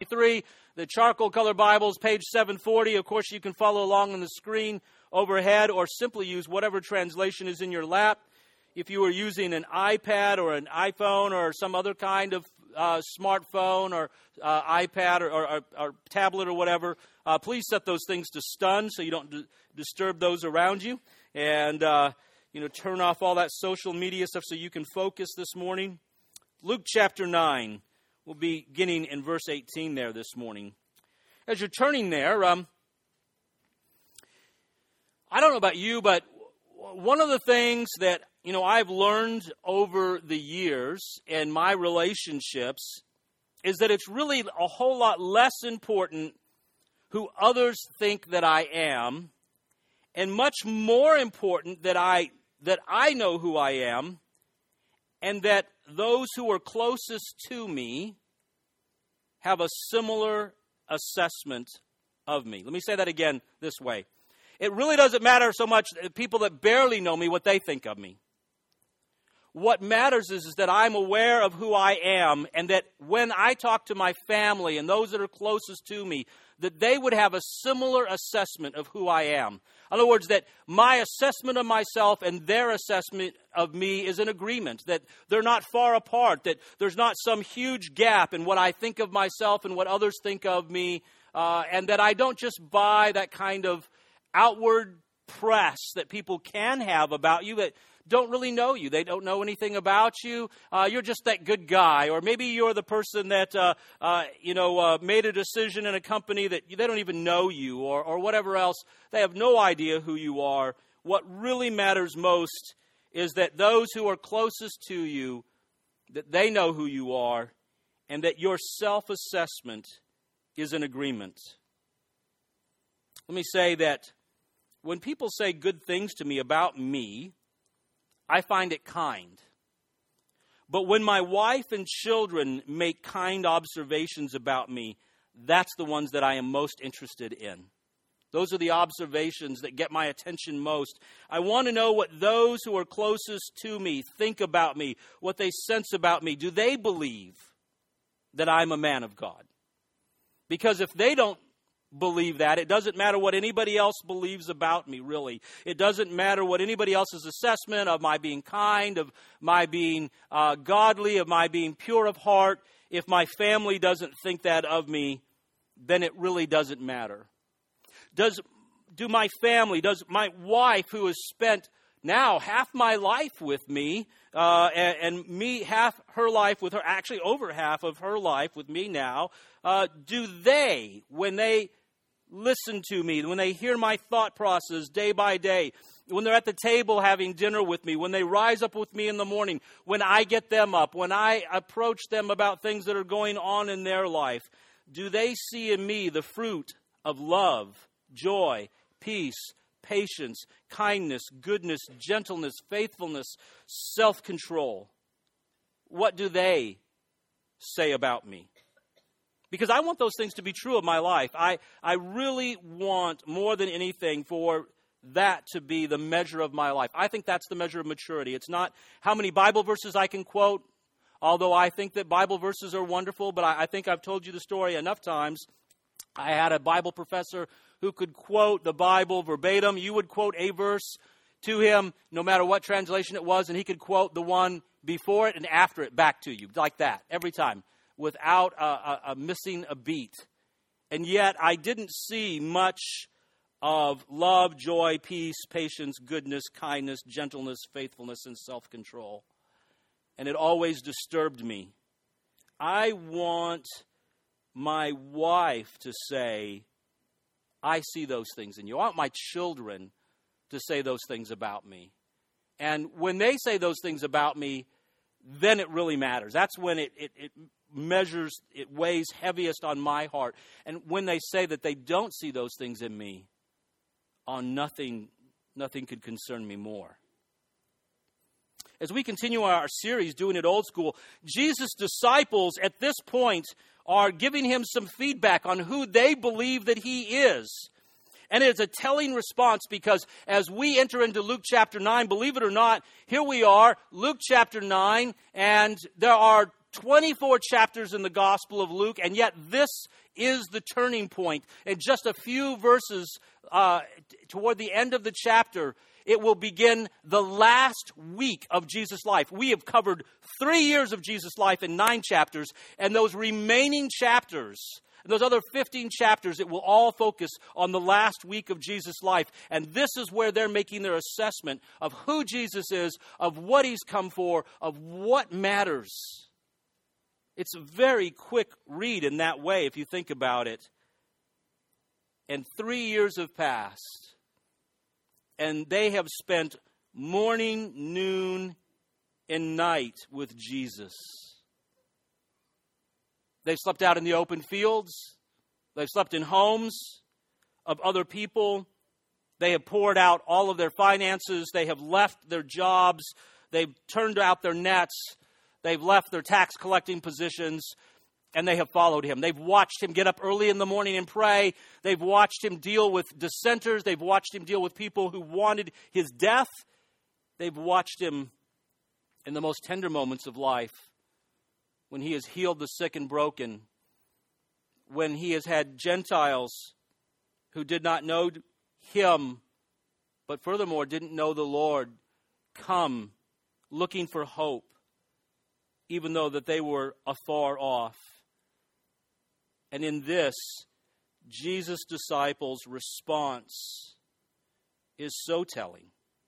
3, the charcoal color Bibles, page 740. Of course, you can follow along on the screen overhead or simply use whatever translation is in your lap. If you are using an iPad or an iPhone or some other kind of smartphone or iPad or tablet or whatever, please set those things to stun so you don't disturb those around you. And, turn off all that social media stuff so you can focus this morning. Luke chapter 9. We'll be beginning in verse 18 there this morning. As you're turning there, I don't know about you, but one of the things that, I've learned over the years in my relationships is that it's really a whole lot less important who others think that I am, and much more important that I know who I am, and that those who are closest to me have a similar assessment of me. Let me say that again this way. It really doesn't matter so much people that barely know me what they think of me. What matters is that I'm aware of who I am, and that when I talk to my family and those that are closest to me, that they would have a similar assessment of who I am. In other words, that my assessment of myself and their assessment of me is in agreement, that they're not far apart, that there's not some huge gap in what I think of myself and what others think of me, and that I don't just buy that kind of outward press that people can have about you that don't really know you. They don't know anything about you. You're just that good guy. Or maybe you're the person that, made a decision in a company that they don't even know you or whatever else. They have no idea who you are. What really matters most is that those who are closest to you, that they know who you are and that your self-assessment is in agreement. Let me say that when people say good things to me about me, I find it kind. But when my wife and children make kind observations about me, that's the ones that I am most interested in. Those are the observations that get my attention most. I want to know what those who are closest to me think about me, what they sense about me. Do they believe that I'm a man of God? Because if they don't believe that, it doesn't matter what anybody else believes about me, really. It doesn't matter what anybody else's assessment of my being kind, of my being godly, of my being pure of heart. If my family doesn't think that of me, then it really doesn't matter. Does my wife, who has spent now half my life with me, and me half her life with her, actually over half of her life with me now, do they, when they listen to me, when they hear my thought process day by day, when they're at the table having dinner with me, when they rise up with me in the morning, when I get them up, when I approach them about things that are going on in their life, do they see in me the fruit of love, joy, peace, patience, kindness, goodness, gentleness, faithfulness, self-control? What do they say about me? Because I want those things to be true of my life. I really want, more than anything, for that to be the measure of my life. I think that's the measure of maturity. It's not how many Bible verses I can quote, although I think that Bible verses are wonderful, but I think I've told you the story enough times. I had a Bible professor who could quote the Bible verbatim. You would quote a verse to him, no matter what translation it was, and he could quote the one before it and after it back to you, like that, every time, without missing a beat. And yet I didn't see much of love, joy, peace, patience, goodness, kindness, gentleness, faithfulness, and self-control. And it always disturbed me. I want my wife to say, I see those things in you. I want my children to say those things about me. And when they say those things about me, then it really matters. That's when it measures, it weighs heaviest on my heart. And when they say that they don't see those things in me, on nothing could concern me more. As we continue our series, Doing It Old School, Jesus' disciples at this point are giving him some feedback on who they believe that he is. And it's a telling response, because as we enter into Luke chapter 9, believe it or not, here we are, Luke chapter 9, and there are 24 chapters in the Gospel of Luke, and yet this is the turning point. In just a few verses toward the end of the chapter, it will begin the last week of Jesus' life. We have covered 3 years of Jesus' life in 9 chapters, and those remaining chapters, and those other 15 chapters, it will all focus on the last week of Jesus' life. And this is where they're making their assessment of who Jesus is, of what he's come for, of what matters. It's a very quick read in that way, if you think about it. And 3 years have passed, and they have spent morning, noon, and night with Jesus. They've slept out in the open fields. They've slept in homes of other people. They have poured out all of their finances. They have left their jobs. They've turned out their nets. They've left their tax collecting positions, and they have followed him. They've watched him get up early in the morning and pray. They've watched him deal with dissenters. They've watched him deal with people who wanted his death. They've watched him in the most tender moments of life, when he has healed the sick and broken, when he has had Gentiles who did not know him, but furthermore didn't know the Lord, come looking for hope, even though that they were afar off. And in this, Jesus' disciples' response is so telling.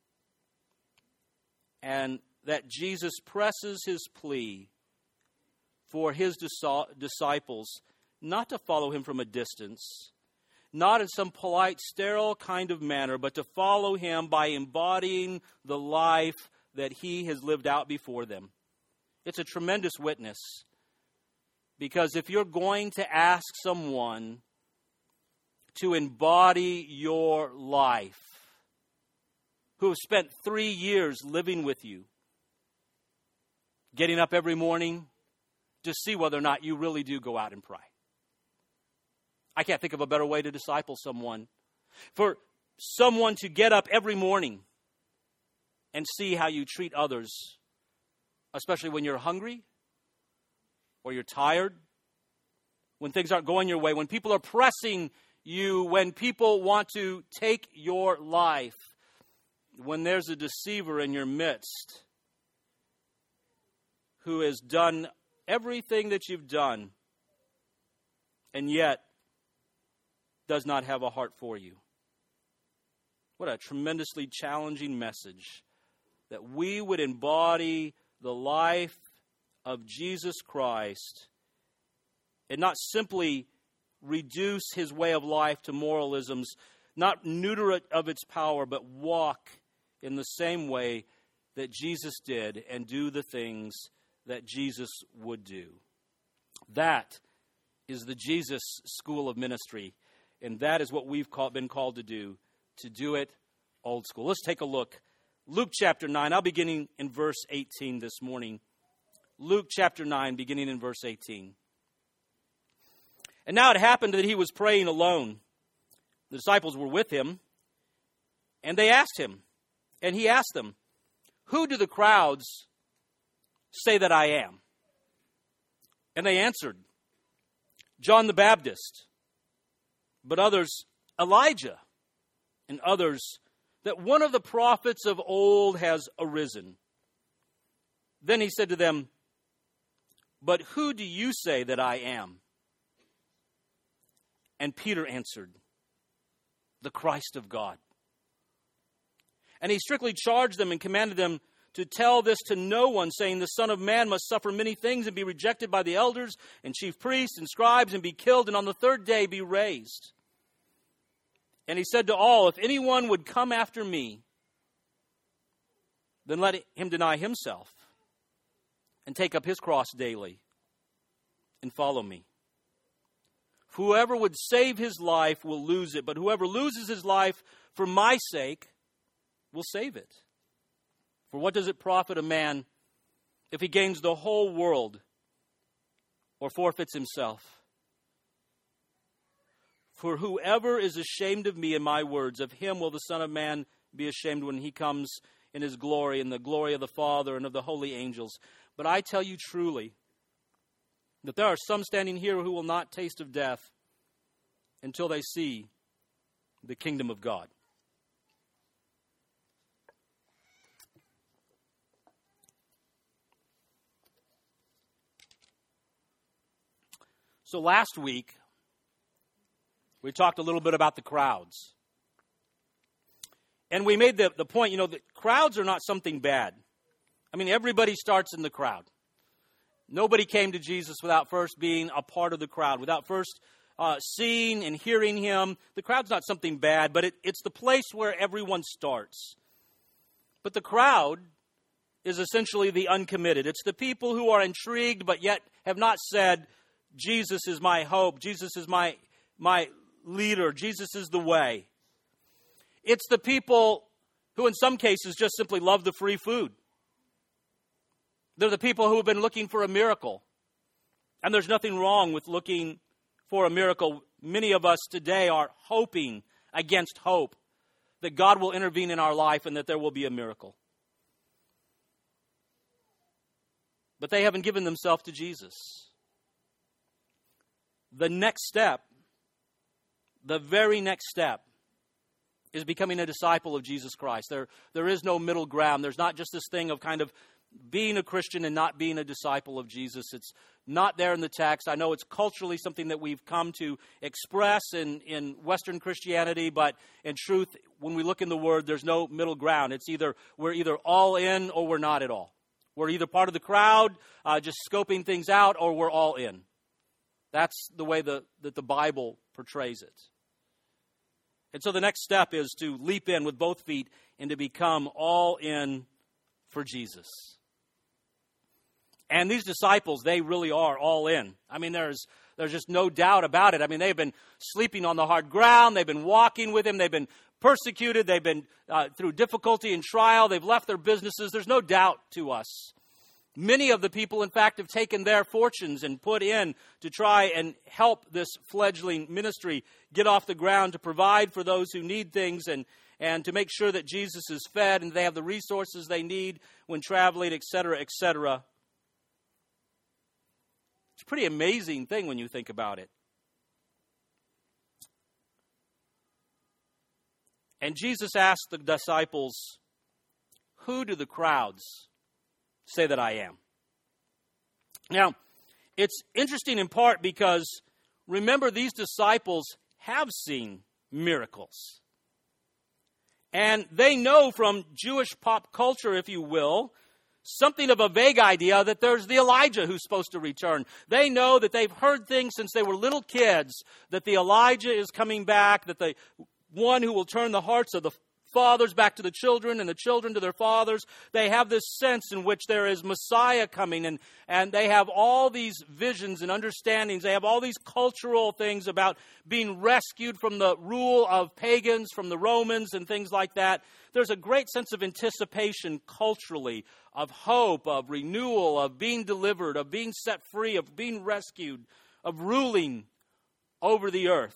And that Jesus presses his plea for his disciples not to follow him from a distance, not in some polite, sterile kind of manner, but to follow him by embodying the life that he has lived out before them. It's a tremendous witness, because if you're going to ask someone to embody your life, who have spent 3 years living with you, getting up every morning, to see whether or not you really do go out and pray. I can't think of a better way to disciple someone. For someone to get up every morning and see how you treat others, especially when you're hungry or you're tired, when things aren't going your way, when people are pressing you, when people want to take your life, when there's a deceiver in your midst who has done everything that you've done, and yet does not have a heart for you. What a tremendously challenging message, that we would embody the life of Jesus Christ and not simply reduce his way of life to moralisms, not neuter it of its power, but walk in the same way that Jesus did and do the things that Jesus would do. That is the Jesus School of Ministry, and that is what we've been called to do it old school. Let's take a look. Luke chapter 9, I'll begin in verse 18 this morning. Luke chapter 9, beginning in verse 18. And now it happened that he was praying alone. The disciples were with him, and they asked him, and he asked them, "Who do the crowds say that I am?" And they answered, "John the Baptist, but others, Elijah, and others, that one of the prophets of old has arisen." Then he said to them, "But who do you say that I am?" And Peter answered, "The Christ of God." And he strictly charged them and commanded them to tell this to no one, saying, "The Son of Man must suffer many things and be rejected by the elders and chief priests and scribes and be killed, and on the third day be raised." And he said to all, "If anyone would come after me, then let him deny himself and take up his cross daily and follow me. Whoever would save his life will lose it, but whoever loses his life for my sake will save it. For what does it profit a man if he gains the whole world or forfeits himself? For whoever is ashamed of me and my words, of him will the Son of Man be ashamed when he comes in his glory and the glory of the Father and of the holy angels. But I tell you truly, that there are some standing here who will not taste of death until they see the kingdom of God. So last week, we talked a little bit about the crowds. And we made the point, that crowds are not something bad. I mean, everybody starts in the crowd. Nobody came to Jesus without first being a part of the crowd, without first seeing and hearing him. The crowd's not something bad, but it's the place where everyone starts. But the crowd is essentially the uncommitted. It's the people who are intrigued but yet have not said, Jesus is my hope, Jesus is my leader, Jesus is the way. It's the people who in some cases just simply love the free food. They're the people who have been looking for a miracle. And there's nothing wrong with looking for a miracle. Many of us today are hoping against hope that God will intervene in our life and that there will be a miracle. But they haven't given themselves to Jesus. The next step, the very next step, is becoming a disciple of Jesus Christ. There is no middle ground. There's not just this thing of kind of being a Christian and not being a disciple of Jesus. It's not there in the text. I know it's culturally something that we've come to express in Western Christianity, but in truth, when we look in the Word, there's no middle ground. It's we're either all in or we're not at all. We're either part of the crowd, just scoping things out, or we're all in. That's the way that the Bible portrays it. And so the next step is to leap in with both feet and to become all in for Jesus. And these disciples, they really are all in. I mean, there's just no doubt about it. I mean, they've been sleeping on the hard ground. They've been walking with him. They've been persecuted. They've been through difficulty and trial. They've left their businesses. There's no doubt to us. Many of the people, in fact, have taken their fortunes and put in to try and help this fledgling ministry get off the ground, to provide for those who need things and to make sure that Jesus is fed and they have the resources they need when traveling, etc., etc. It's a pretty amazing thing when you think about it. And Jesus asked the disciples, "Who do the crowds say that I am?" Now, it's interesting in part because, remember, these disciples have seen miracles. And they know from Jewish pop culture, if you will, something of a vague idea that there's the Elijah who's supposed to return. They know that they've heard things since they were little kids, that the Elijah is coming back, that the one who will turn the hearts of the fathers back to the children and the children to their fathers. They have this sense in which there is Messiah coming, and they have all these visions and understandings. They have all these cultural things about being rescued from the rule of pagans, from the Romans and things like that. There's a great sense of anticipation culturally, of hope, of renewal, of being delivered, of being set free, of being rescued, of ruling over the earth.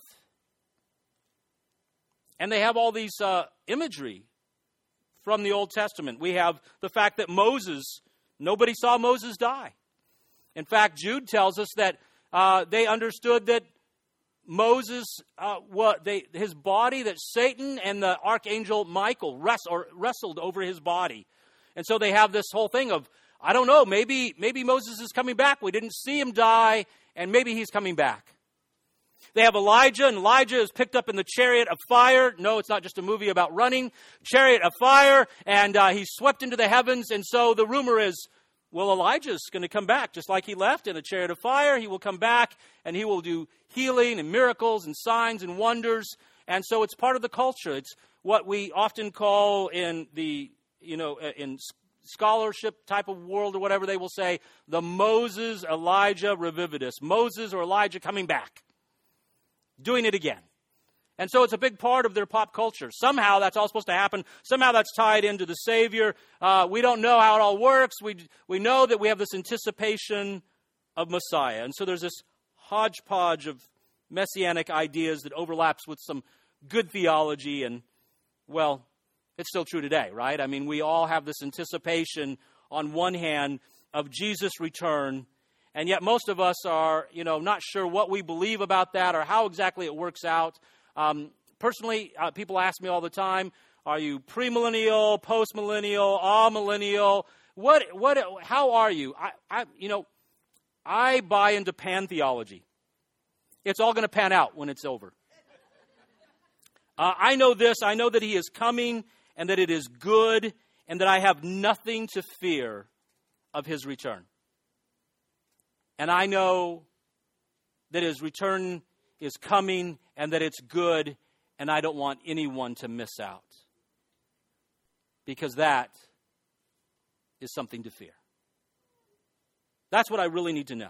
And they have all these imagery from the Old Testament. We have the fact that nobody saw Moses die. In fact, Jude tells us that they understood that Moses, his body, that Satan and the archangel Michael wrestled over his body. And so they have this whole thing of, I don't know, maybe Moses is coming back. We didn't see him die, and maybe he's coming back. They have Elijah, and Elijah is picked up in the chariot of fire. No, it's not just a movie about running. Chariot of fire, and he's swept into the heavens. And so the rumor is, well, Elijah's going to come back. Just like he left in a chariot of fire, he will come back, and he will do healing and miracles and signs and wonders. And so it's part of the culture. It's what we often call in the, in scholarship type of world or whatever, they will say, the Moses-Elijah revividus. Moses or Elijah coming back. Doing it again. And so it's a big part of their pop culture. Somehow that's all supposed to happen. Somehow that's tied into the Savior. We don't know how it all works. We know that we have this anticipation of Messiah. And so there's this hodgepodge of messianic ideas that overlaps with some good theology. And, well, it's still true today, right? I mean, we all have this anticipation on one hand of Jesus' return, And yet most of us are, not sure what we believe about that or how exactly it works out. Personally, people ask me all the time, are you premillennial, postmillennial, amillennial? How are you? I buy into pan theology. It's all going to pan out when it's over. I know this. I know that he is coming and that it is good and that I have nothing to fear of his return. And I know that his return is coming and that it's good, and I don't want anyone to miss out. Because that is something to fear. That's what I really need to know.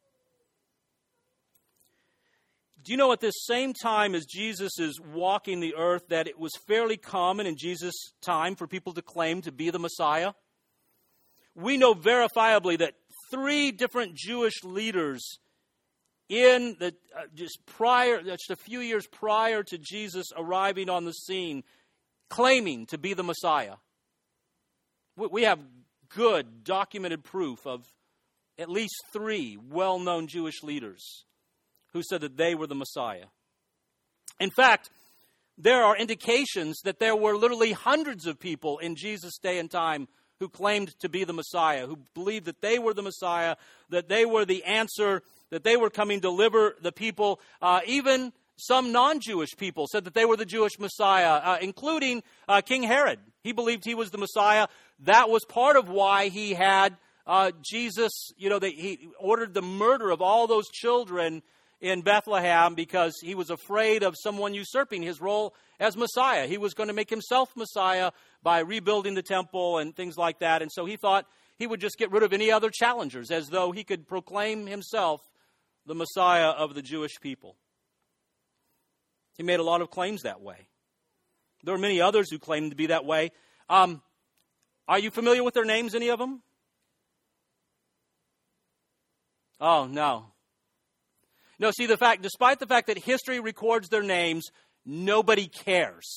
Do you know at this same time as Jesus is walking the earth that it was fairly common in Jesus' time for people to claim to be the Messiah? We know verifiably that 3 different Jewish leaders in the just a few years prior to Jesus arriving on the scene, claiming to be the Messiah. We have good documented proof of at least 3 well-known Jewish leaders who said that they were the Messiah. In fact, there are indications that there were literally hundreds of people in Jesus' day and time who claimed to be the Messiah, who believed that they were the Messiah, that they were the answer, that they were coming to deliver the people. Even some non-Jewish people said that they were the Jewish Messiah, including King Herod. He believed he was the Messiah. That was part of why he had Jesus, he ordered the murder of all those children in Bethlehem because he was afraid of someone usurping his role as Messiah. He was going to make himself Messiah by rebuilding the temple and things like that. And so he thought he would just get rid of any other challengers as though he could proclaim himself the Messiah of the Jewish people. He made a lot of claims that way. There are many others who claim to be that way. Are you familiar with their names, any of them? Oh, no. No, see, despite the fact that history records their names, nobody cares.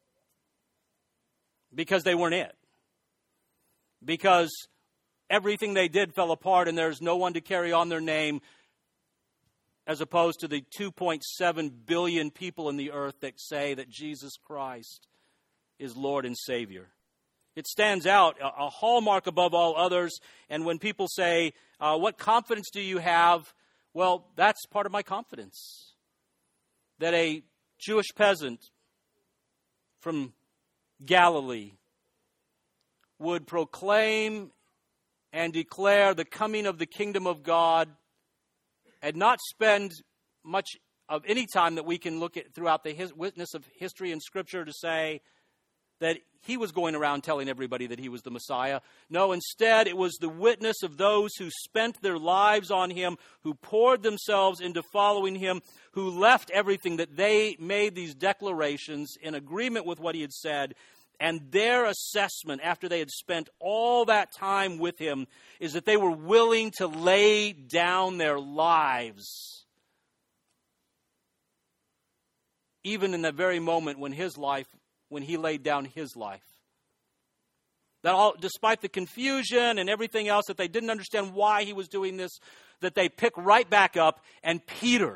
Because they weren't it. Because everything they did fell apart and there's no one to carry on their name, as opposed to the 2.7 billion people in the earth that say that Jesus Christ is Lord and Savior. It stands out, a hallmark above all others. And when people say, what confidence do you have? Well, that's part of my confidence. That a Jewish peasant from Galilee would proclaim and declare the coming of the kingdom of God and not spend much of any time that we can look at throughout the witness of history and Scripture to say that he was going around telling everybody that he was the Messiah. No, instead, it was the witness of those who spent their lives on him, who poured themselves into following him, who left everything, that they made these declarations in agreement with what he had said. And their assessment, after they had spent all that time with him, is that they were willing to lay down their lives, even in the very moment when he laid down his life. That despite the confusion and everything else, that they didn't understand why he was doing this, that they pick right back up, and Peter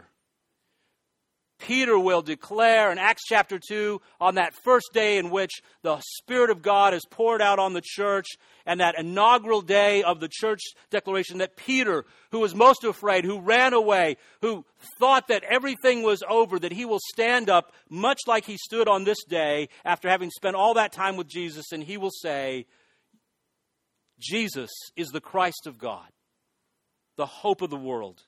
will declare in Acts chapter 2, on that first day in which the Spirit of God is poured out on the church, and that inaugural day of the church declaration, that Peter, who was most afraid, who ran away, who thought that everything was over, that he will stand up much like he stood on this day after having spent all that time with Jesus, and he will say, Jesus is the Christ of God, the hope of the world.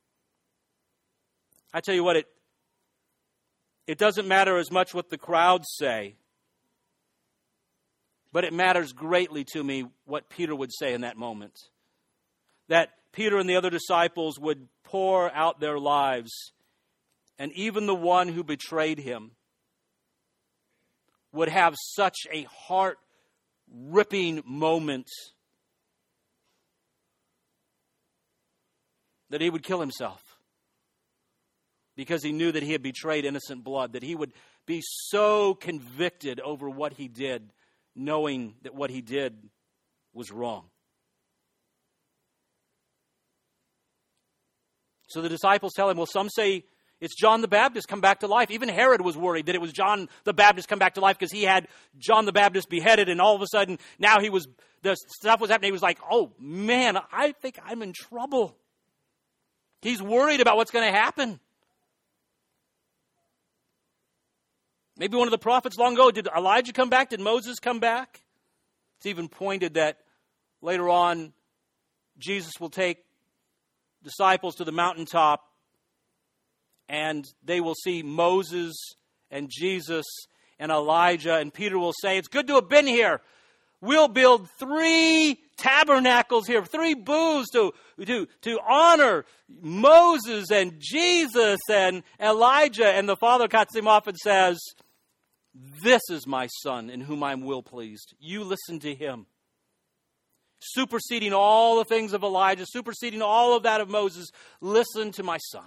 I tell you what, it doesn't matter as much what the crowds say, but it matters greatly to me what Peter would say in that moment. That Peter and the other disciples would pour out their lives, and even the one who betrayed him would have such a heart-ripping moment that he would kill himself. Because he knew that he had betrayed innocent blood, that he would be so convicted over what he did, knowing that what he did was wrong. So the disciples tell him, well, some say it's John the Baptist come back to life. Even Herod was worried that it was John the Baptist come back to life because he had John the Baptist beheaded, and all of a sudden now the stuff was happening. He was like, oh man, I think I'm in trouble. He's worried about what's going to happen. Maybe one of the prophets long ago, did Elijah come back? Did Moses come back? It's even pointed that later on, Jesus will take disciples to the mountaintop, and they will see Moses and Jesus and Elijah, and Peter will say, it's good to have been here. We'll build 3 tabernacles here, 3 booths to honor Moses and Jesus and Elijah. And the Father cuts him off and says, this is my Son in whom I am well pleased. You listen to him. Superseding all the things of Elijah, superseding all of that of Moses, listen to my Son.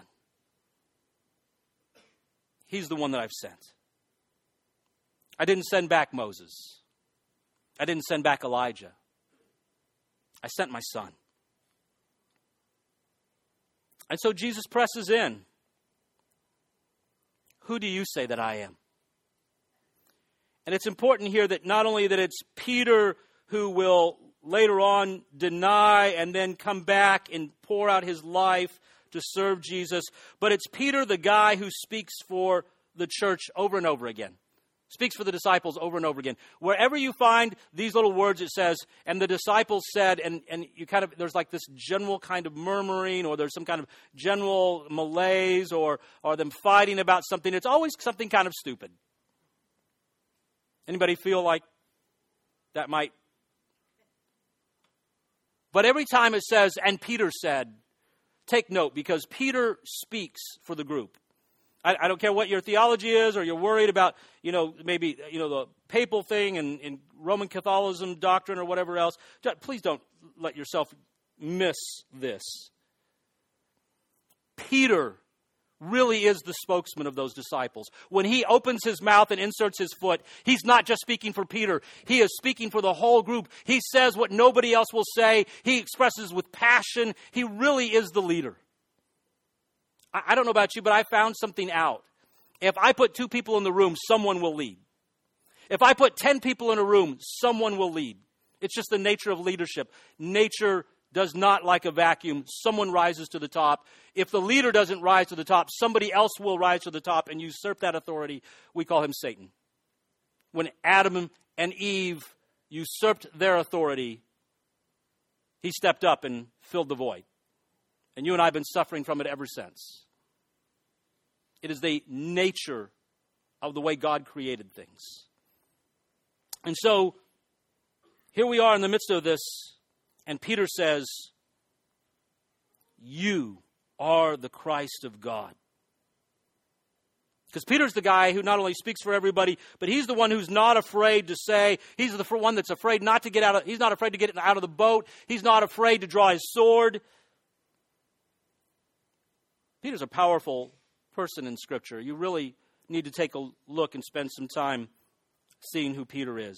He's the one that I've sent. I didn't send back Moses. I didn't send back Elijah. I sent my Son. And so Jesus presses in. Who do you say that I am? And it's important here that not only that it's Peter who will later on deny and then come back and pour out his life to serve Jesus, but it's Peter, the guy who speaks for the church over and over again. Speaks for the disciples over and over again. Wherever you find these little words, it says, and the disciples said, and you kind of, there's like this general kind of murmuring, or there's some kind of general malaise, or them fighting about something. It's always something kind of stupid. Anybody feel like that might? But every time it says, and Peter said, take note, because Peter speaks for the group. I don't care what your theology is, or you're worried about, maybe, the papal thing and Roman Catholicism doctrine or whatever else. Please don't let yourself miss this. Peter really is the spokesman of those disciples. When he opens his mouth and inserts his foot, he's not just speaking for Peter. He is speaking for the whole group. He says what nobody else will say. He expresses with passion. He really is the leader. I don't know about you, but I found something out. If I put 2 people in the room, someone will lead. If I put 10 people in a room, someone will lead. It's just the nature of leadership. Nature does not like a vacuum. Someone rises to the top. If the leader doesn't rise to the top, somebody else will rise to the top and usurp that authority. We call him Satan. When Adam and Eve usurped their authority, he stepped up and filled the void. And you and I have been suffering from it ever since. It is the nature of the way God created things. And so, here we are in the midst of this, and Peter says, you are the Christ of God. Because Peter's the guy who not only speaks for everybody, but he's the one who's not afraid to say, he's the one that's afraid not to get out of, he's not afraid to get out of the boat, he's not afraid to draw his sword. Peter's a powerful person in Scripture. You really need to take a look and spend some time seeing who Peter is.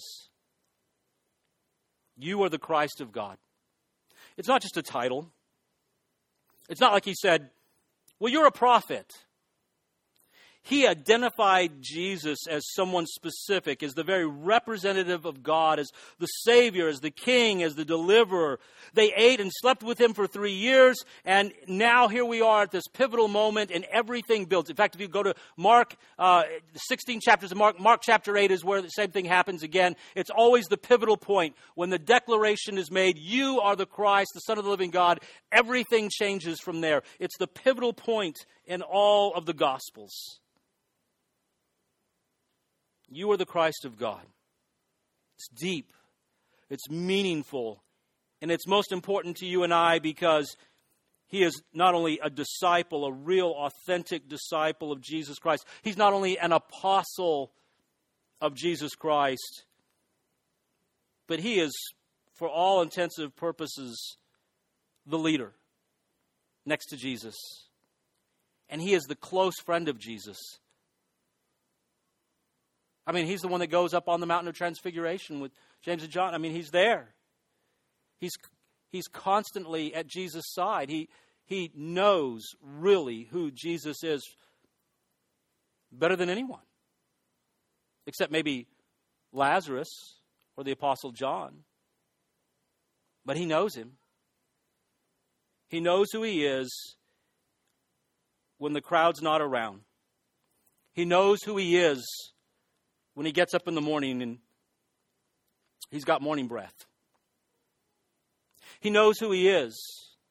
You are the Christ of God. It's not just a title. It's not like he said, well, you're a prophet. He identified Jesus as someone specific, as the very representative of God, as the Savior, as the King, as the Deliverer. They ate and slept with him for 3 years, and now here we are at this pivotal moment, and everything builds. In fact, if you go to Mark, 16 chapters of Mark chapter 8 is where the same thing happens again. It's always the pivotal point. When the declaration is made, you are the Christ, the Son of the living God, everything changes from there. It's the pivotal point in all of the Gospels. You are the Christ of God. It's deep. It's meaningful. And it's most important to you and I because he is not only a disciple, a real, authentic disciple of Jesus Christ. He's not only an apostle of Jesus Christ, but he is, for all intensive purposes, the leader next to Jesus. And he is the close friend of Jesus. I mean, he's the one that goes up on the mountain of transfiguration with James and John. I mean, he's there. He's constantly at Jesus' side. he knows really who Jesus is better than anyone, except maybe Lazarus or the Apostle John. But he knows him. He knows who he is when the crowd's not around. He knows who he is when he gets up in the morning and he's got morning breath. He knows who he is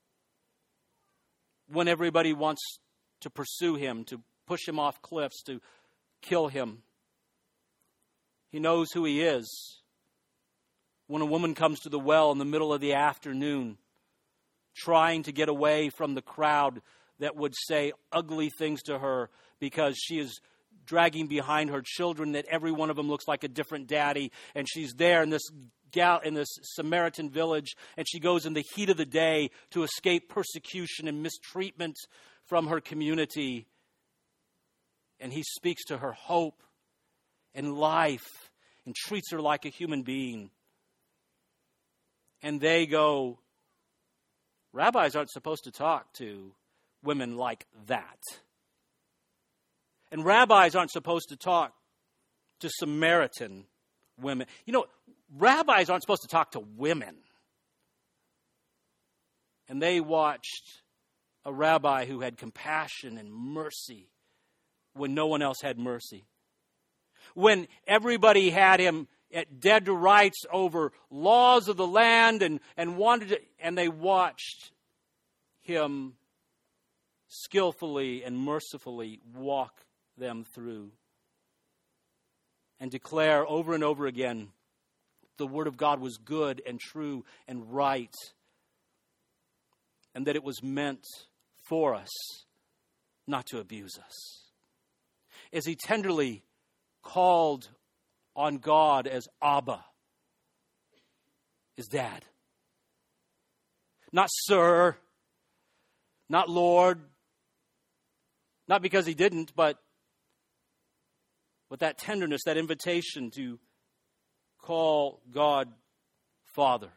when everybody wants to pursue him, to push him off cliffs, to kill him. He knows who he is when a woman comes to the well in the middle of the afternoon, trying to get away from the crowd that would say ugly things to her because she is dragging behind her children that every one of them looks like a different daddy, and she's there in this Samaritan village, and she goes in the heat of the day to escape persecution and mistreatment from her community. And he speaks to her hope and life and treats her like a human being. And they go, rabbis aren't supposed to talk to women like that. And rabbis aren't supposed to talk to Samaritan women. You know, rabbis aren't supposed to talk to women. And they watched a rabbi who had compassion and mercy when no one else had mercy. When everybody had him at dead to rights over laws of the land and they watched him skillfully and mercifully walk them through and declare over and over again the Word of God was good and true and right, and that it was meant for us, not to abuse us. As he tenderly called on God as Abba, his dad. Not sir, not Lord, not because he didn't, but with that tenderness, that invitation to call God Father.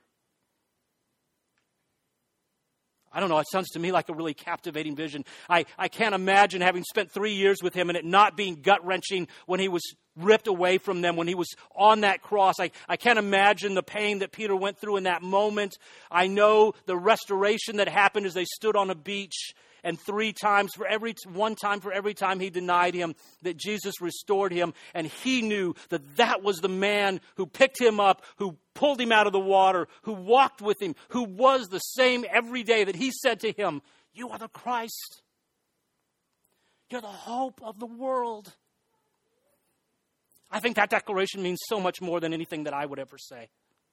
I don't know, it sounds to me like a really captivating vision. I can't imagine having spent 3 years with him and it not being gut-wrenching when he was ripped away from them, when he was on that cross. I can't imagine the pain that Peter went through in that moment. I know the restoration that happened as they stood on a beach, and one time for every time he denied him, that Jesus restored him. And he knew that was the man who picked him up, who pulled him out of the water, who walked with him, who was the same every day, that he said to him, "You are the Christ. You're the hope of the world." I think that declaration means so much more than anything that I would ever say.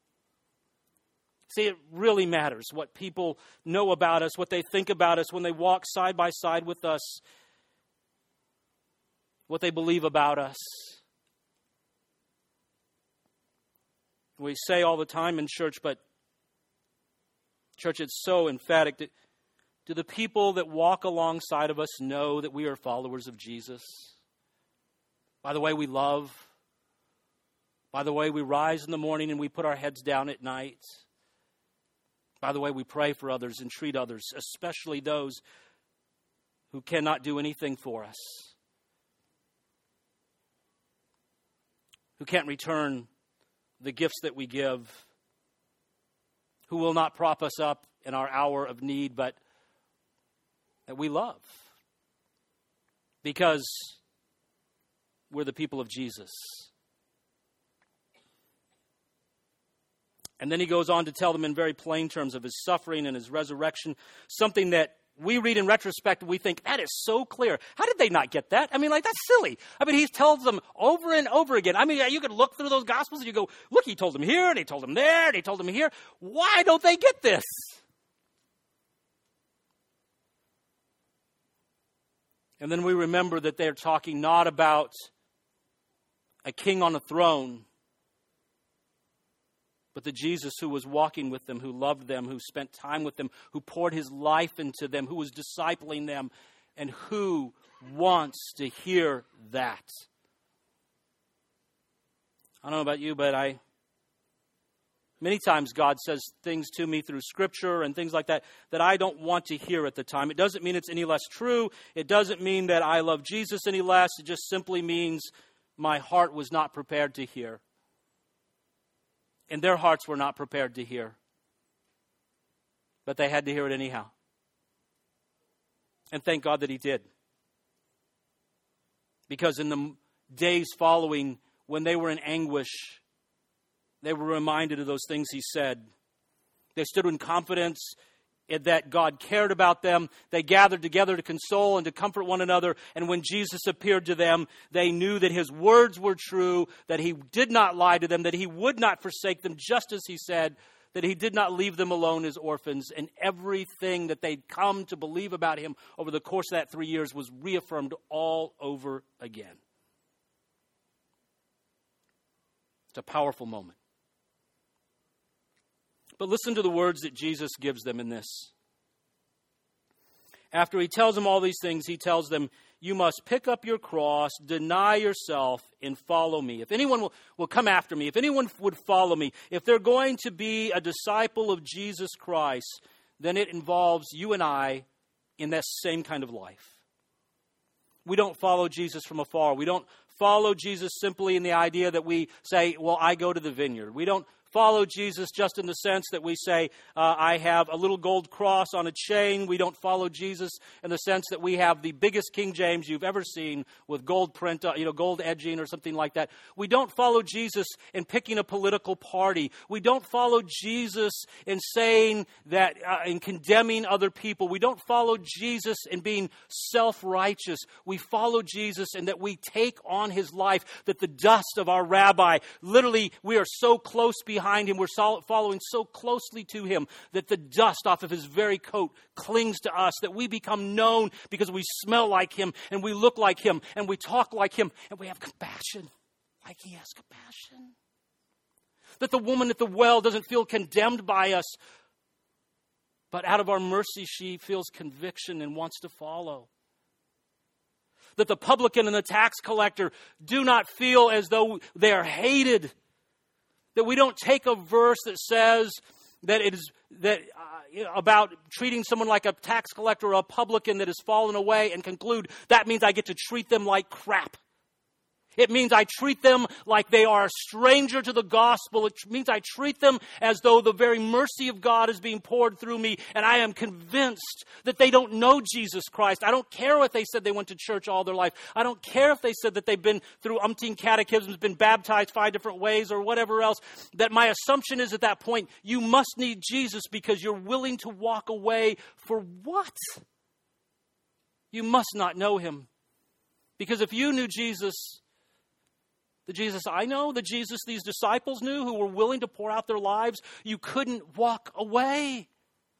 See, it really matters what people know about us, what they think about us when they walk side by side with us, what they believe about us. We say all the time in church, but church, it's so emphatic. Do the people that walk alongside of us know that we are followers of Jesus? By the way we love, by the way we rise in the morning and we put our heads down at night, by the way we pray for others and treat others, especially those who cannot do anything for us, who can't return the gifts that we give, who will not prop us up in our hour of need, but that we love because we're the people of Jesus. And then he goes on to tell them in very plain terms of his suffering and his resurrection, something that we read in retrospect and we think, that is so clear. How did they not get that? I mean, that's silly. I mean, he tells them over and over again. I mean, you could look through those Gospels and you go, look, he told them here, and he told them there, and he told them here. Why don't they get this? And then we remember that they're talking not about a king on a throne, but the Jesus who was walking with them, who loved them, who spent time with them, who poured his life into them, who was discipling them, and who wants to hear that. I don't know about you, but I Many times God says things to me through Scripture and things like that that I don't want to hear at the time. It doesn't mean it's any less true. It doesn't mean that I love Jesus any less. It just simply means my heart was not prepared to hear. And their hearts were not prepared to hear. But they had to hear it anyhow. And thank God that He did. Because in the days following, when they were in anguish, they were reminded of those things He said. They stood in confidence that God cared about them. They gathered together to console and to comfort one another. And when Jesus appeared to them, they knew that His words were true, that He did not lie to them, that He would not forsake them, just as He said, that He did not leave them alone as orphans. And everything that they'd come to believe about Him over the course of that 3 years was reaffirmed all over again. It's a powerful moment. But listen to the words that Jesus gives them in this. After He tells them all these things, He tells them, you must pick up your cross, deny yourself, and follow me. If anyone will come after me, if anyone would follow me, if they're going to be a disciple of Jesus Christ, then it involves you and I in that same kind of life. We don't follow Jesus from afar. We don't follow Jesus simply in the idea that we say, well, I go to the vineyard. We don't follow Jesus just in the sense that we say, I have a little gold cross on a chain. We don't follow Jesus in the sense that we have the biggest King James you've ever seen with gold print, gold edging or something like that. We don't follow Jesus in picking a political party. We don't follow Jesus in saying that, in condemning other people. We don't follow Jesus in being self-righteous. We follow Jesus in that we take on His life, that the dust of our rabbi, literally we are so close behind Him, we're following so closely to Him that the dust off of His very coat clings to us, that we become known because we smell like Him and we look like Him and we talk like Him and we have compassion like He has compassion. That the woman at the well doesn't feel condemned by us, but out of our mercy she feels conviction and wants to follow. That the publican and the tax collector do not feel as though they are hated. That we don't take a verse that says that it is about treating someone like a tax collector or a publican that has fallen away and conclude that means I get to treat them like crap. It means I treat them like they are a stranger to the gospel. It means I treat them as though the very mercy of God is being poured through me, and I am convinced that they don't know Jesus Christ. I don't care if they said they went to church all their life. I don't care if they said that they've been through umpteen catechisms, been baptized 5 different ways or whatever else. That my assumption is at that point, you must need Jesus because you're willing to walk away for what? You must not know Him. Because if you knew Jesus, the Jesus I know, the Jesus these disciples knew who were willing to pour out their lives, you couldn't walk away.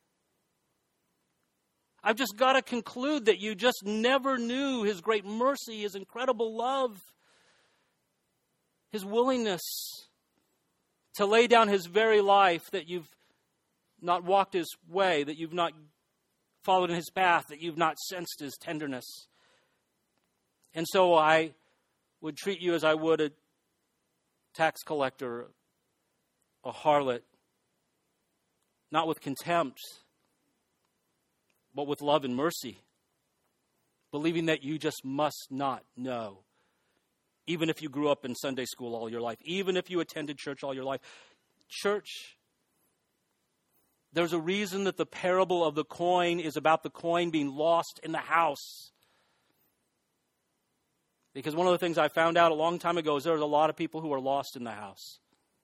I've just got to conclude that you just never knew His great mercy, His incredible love, His willingness to lay down His very life, that you've not walked His way, that you've not followed in His path, that you've not sensed His tenderness. And so I would treat you as I would a tax collector, a harlot, not with contempt, but with love and mercy, believing that you just must not know, even if you grew up in Sunday school all your life, even if you attended church all your life. Church, there's a reason that the parable of the coin is about the coin being lost in the house. Because one of the things I found out a long time ago is there's a lot of people who are lost in the house.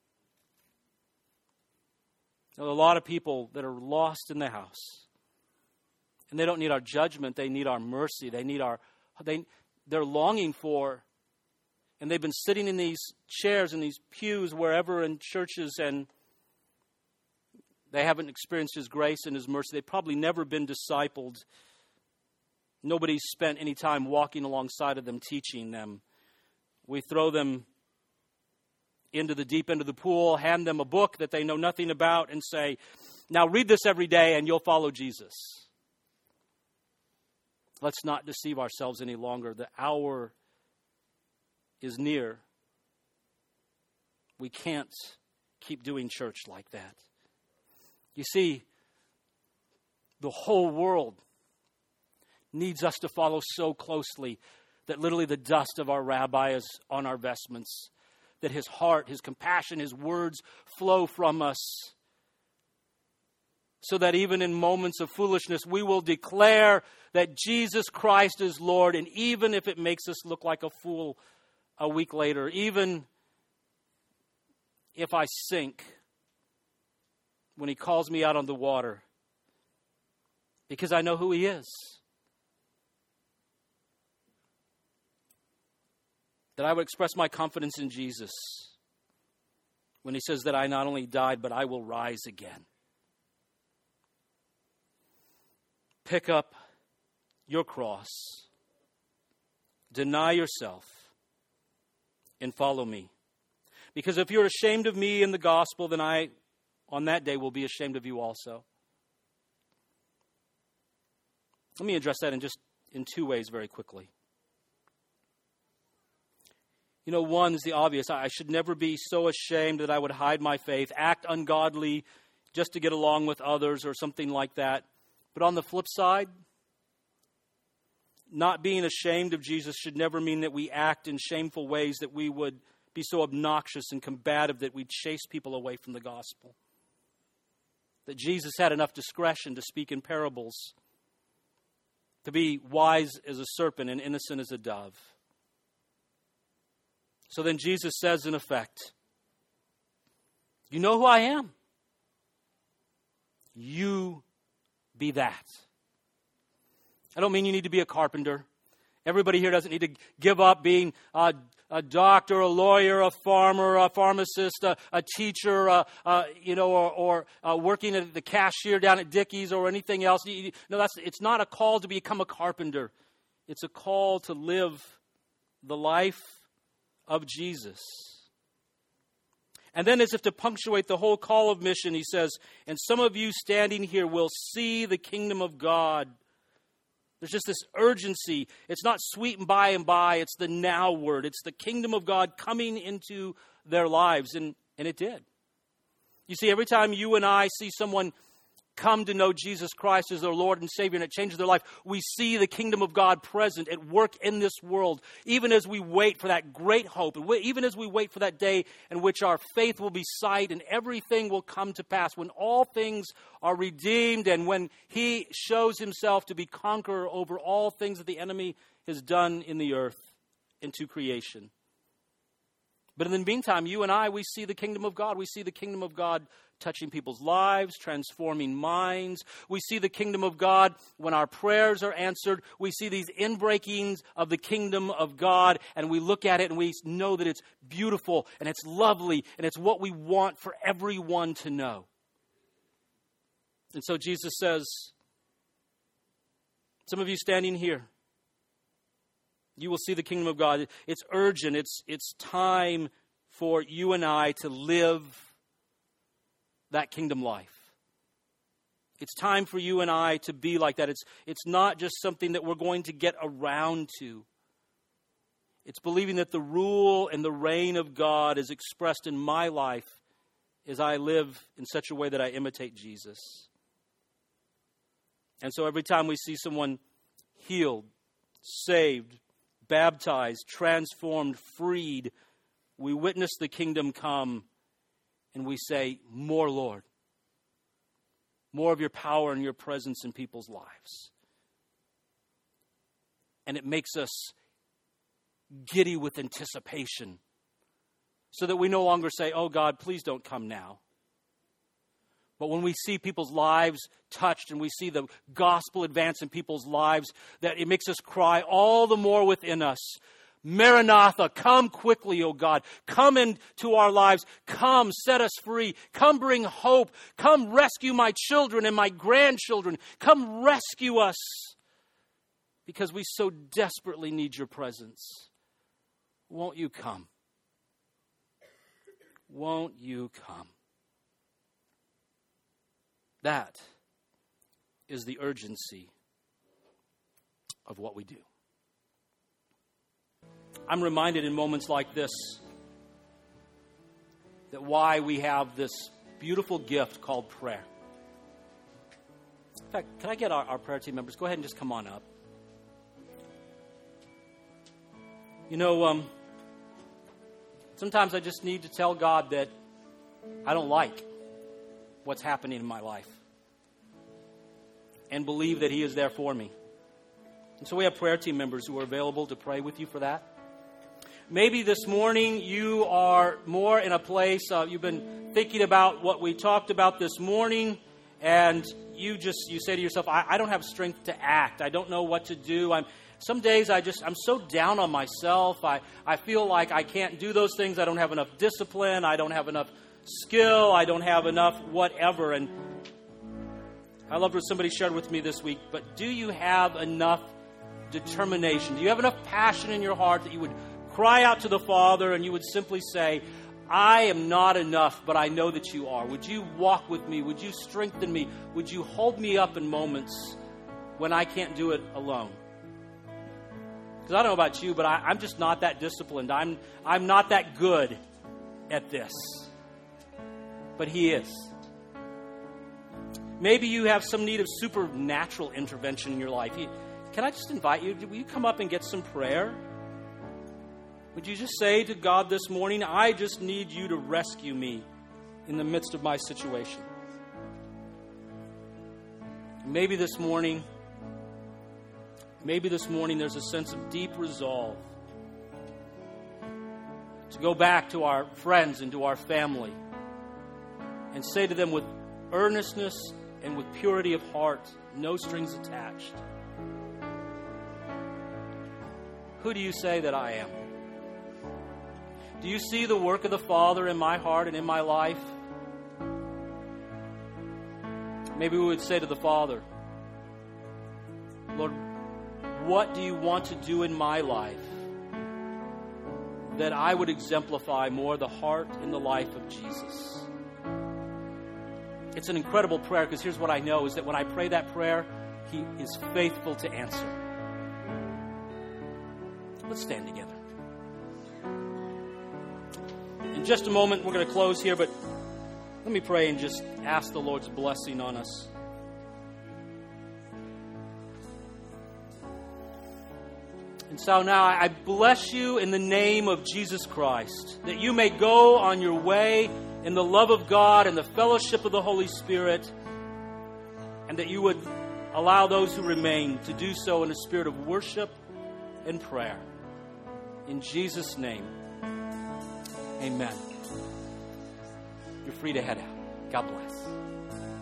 There are a lot of people that are lost in the house. And they don't need our judgment. They need our mercy. They're longing for, and they've been sitting in these chairs, in these pews, wherever in churches, and they haven't experienced His grace and His mercy. They've probably never been discipled. Nobody's spent any time walking alongside of them, teaching them. We throw them into the deep end of the pool, hand them a book that they know nothing about, and say, now read this every day and you'll follow Jesus. Let's not deceive ourselves any longer. The hour is near. We can't keep doing church like that. You see, the whole world needs us to follow so closely that literally the dust of our rabbi is on our vestments, that his heart, his compassion, his words flow from us, so that even in moments of foolishness, we will declare that Jesus Christ is Lord, and even if it makes us look like a fool a week later, even if I sink when he calls me out on the water, because I know who he is, that I would express my confidence in Jesus when he says that I not only died, but I will rise again. Pick up your cross, deny yourself, and follow me. Because if you're ashamed of me in the gospel, then I, on that day, will be ashamed of you also. Let me address that in two ways very quickly. One is the obvious. I should never be so ashamed that I would hide my faith, act ungodly just to get along with others or something like that. But on the flip side, not being ashamed of Jesus should never mean that we act in shameful ways, that we would be so obnoxious and combative that we chase people away from the gospel. That Jesus had enough discretion to speak in parables, to be wise as a serpent and innocent as a dove. So then Jesus says, in effect, you know who I am? You be that. I don't mean you need to be a carpenter. Everybody here doesn't need to give up being a doctor, a lawyer, a farmer, a pharmacist, a teacher, or working at the cashier down at Dickey's or anything else. No, it's not a call to become a carpenter. It's a call to live the life of Jesus. And then, as if to punctuate the whole call of mission, he says, and some of you standing here will see the kingdom of God. There's just this urgency. It's not sweet and by, it's the now word. It's the kingdom of God coming into their lives, and it did. You see, every time you and I see someone come to know Jesus Christ as their Lord and Savior, and it changes their life, we see the kingdom of God present at work in this world, even as we wait for that great hope, even as we wait for that day in which our faith will be sight and everything will come to pass, when all things are redeemed and when he shows himself to be conqueror over all things that the enemy has done in the earth and to creation. But in the meantime, you and I, we see the kingdom of God. We see the kingdom of God touching people's lives, transforming minds. We see the kingdom of God when our prayers are answered. We see these inbreakings of the kingdom of God, and we look at it and we know that it's beautiful and it's lovely and it's what we want for everyone to know. And so Jesus says, some of you standing here, you will see the kingdom of God. It's urgent. It's time for you and I to live that kingdom life. It's time for you and I to be like that. It's not just something that we're going to get around to. It's believing that the rule and the reign of God is expressed in my life as I live in such a way that I imitate Jesus. And so every time we see someone healed, saved, baptized, transformed, freed, we witness the kingdom come and we say, more, Lord. More of your power and your presence in people's lives. And it makes us giddy with anticipation so that we no longer say, oh God, please don't come now. But when we see people's lives touched and we see the gospel advance in people's lives, that it makes us cry all the more within us, Maranatha, come quickly, O God. Come into our lives. Come, set us free. Come bring hope. Come rescue my children and my grandchildren. Come rescue us because we so desperately need your presence. Won't you come? Won't you come? That is the urgency of what we do. I'm reminded in moments like this that why we have this beautiful gift called prayer. In fact, can I get our prayer team members? Go ahead and just come on up. You know, sometimes I just need to tell God that I don't like what's happening in my life and believe that He is there for me. And so we have prayer team members who are available to pray with you for that. Maybe this morning you are more in a place, you've been thinking about what we talked about this morning, and you say to yourself, I don't have strength to act. I don't know what to do. Some days I'm so down on myself. I feel like I can't do those things. I don't have enough discipline. I don't have enough skill. I don't have enough whatever. And I loved what somebody shared with me this week. But do you have enough determination? Do you have enough passion in your heart that you would cry out to the Father and you would simply say, I am not enough, but I know that you are. Would you walk with me? Would you strengthen me? Would you hold me up in moments when I can't do it alone? Because I don't know about you, but I'm just not that disciplined. I'm not that good at this. But He is. Maybe you have some need of supernatural intervention in your life. Can I just invite you? Will you come up and get some prayer? Would you just say to God this morning, I just need you to rescue me in the midst of my situation? Maybe this morning there's a sense of deep resolve to go back to our friends and to our family and say to them with earnestness and with purity of heart, no strings attached, who do you say that I am? Do you see the work of the Father in my heart and in my life? Maybe we would say to the Father, Lord, what do you want to do in my life that I would exemplify more the heart and the life of Jesus? It's an incredible prayer, because here's what I know, is that when I pray that prayer, He is faithful to answer. Let's stand together. In just a moment, we're going to close here, but let me pray and just ask the Lord's blessing on us. And so now I bless you in the name of Jesus Christ, that you may go on your way in the love of God and the fellowship of the Holy Spirit, and that you would allow those who remain to do so in a spirit of worship and prayer. In Jesus' name, amen. You're free to head out. God bless.